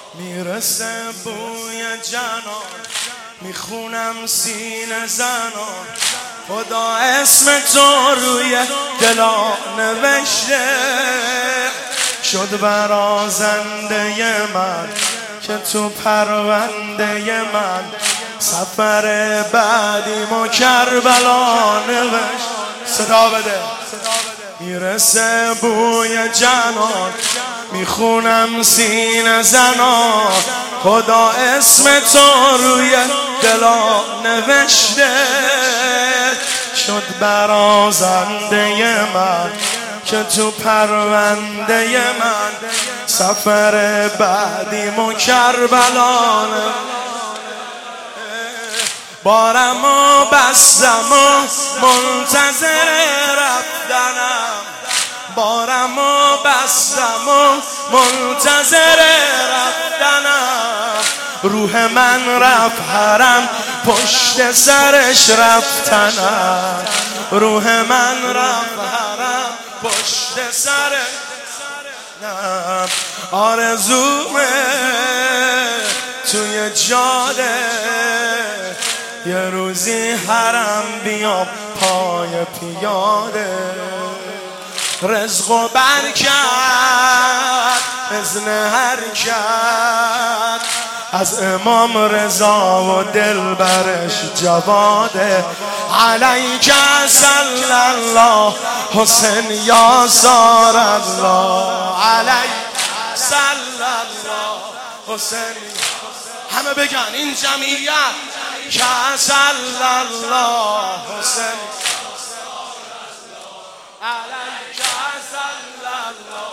میرسه بوی جنان، میخونم سینه زنان، خدا اسم تو روی دلا نوشته، شد برازنده من که تو پرونده من، سفر بعدی ما کربلا نوشت. صدا بده. میرسه بوی جنان، میخونم سینه زنان، خدا اسم تو روی دلا نوشته، شد برازنده من که تو پرونده من، سفر بعدی ما کربلا. بارم و بستم و منتظر رفتنم، بارم و بستم و منتظر رفتنم، روح من رفت حرم پشت سرش رفتنم، روح من رفت حرم پشت سرش رفتنم. آرزومه توی جاده یه روزی حرم بیام پای پیاده، رزق و برکت اذن حرکت از امام رضا و دلبرش جواده، علیک صلی الله حسین یا زار الله، علیک صلی الله حسین. همه بگن این جمعیت که صلی الله حسین، علیک صلی الله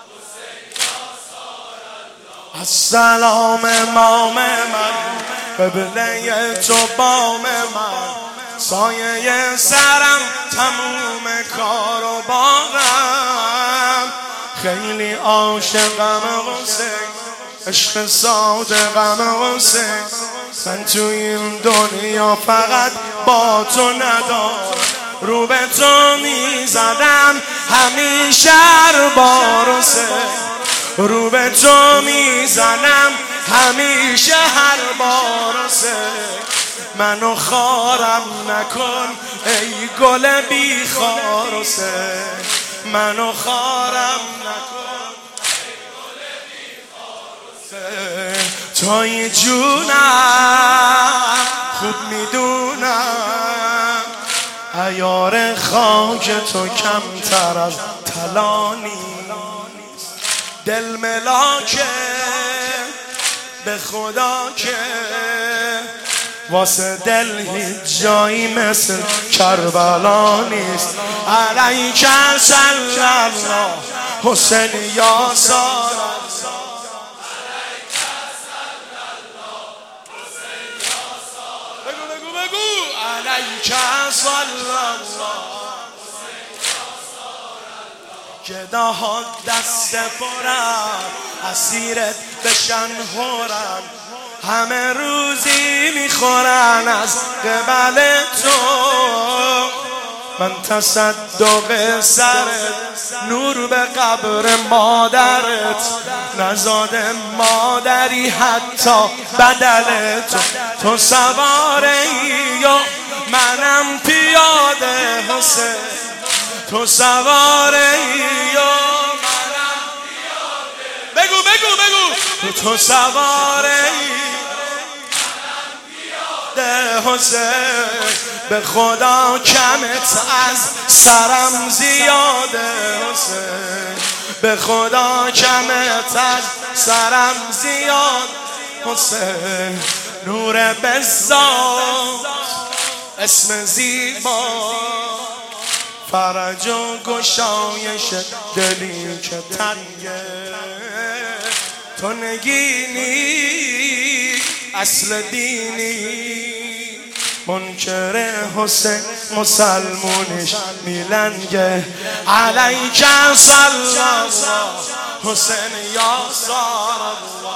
حسین. السلام امام من، قبله تو بام من، سایه سرم تموم کار و بارم، خیلی عاشقم حسین، عشق صادقم حسین، من تو این دنیا فقط با تو ندارم، رو به تو میزدم همیشه هر بار حسین، رو به تو میزنم همیشه هر بار حسین، منو خارم نکن ای گل بی خار حسین، منو خارم نکن ای گل بی خار حسین، توی جونم خوب میدونم عیار خاک تو کمتر از طلا نیست، دل ملاکه به خدا که واسه دل هیچ جایی مثل کربلا نیست، علیک صلی الله حسین یا زار الله، علیک صلی الله حسین یا زار الله، بگو بگو بگو، علیک صلی الله حسین یا زار الله، گداها دست پرن اسیرت بشن هورن، همه روزی میخورن از قبل تو، من تصدق سرت نور به قبر مادرت، نزاده مادری حتی بدل تو، تو سواری و منم پیاده حسین، تو سواری و منم پیاده، بگو بگو بگو، تو سواری حسین، به خدا کمت از سرم زیاده حسین، به خدا کمت از سرم زیاد حسین، نور بزاد اسم زیبا، فرج و گشایش دلی که تنگه، تو نگینی اصل دینی، منکر حسین مسلمونش میلنگه، علیک صلی الله حسین یا زار الله.